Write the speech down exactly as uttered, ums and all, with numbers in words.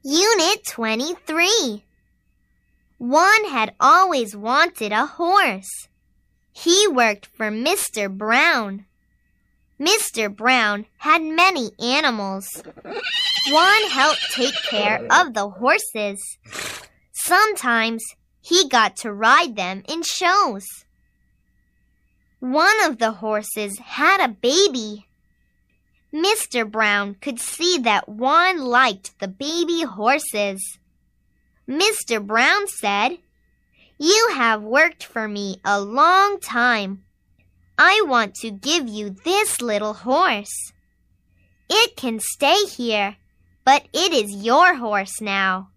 Unit twenty-three. Juan had always wanted a horse. He worked for Mister Brown. Mister Brown had many animals. Juan helped take care of the horses. Sometimes he got to ride them in shows. One of the horses had a baby. Mister Brown could see that Juan liked the baby horses. Mister Brown said, "You have worked for me a long time. I want to give you this little horse. It can stay here, but it is your horse now."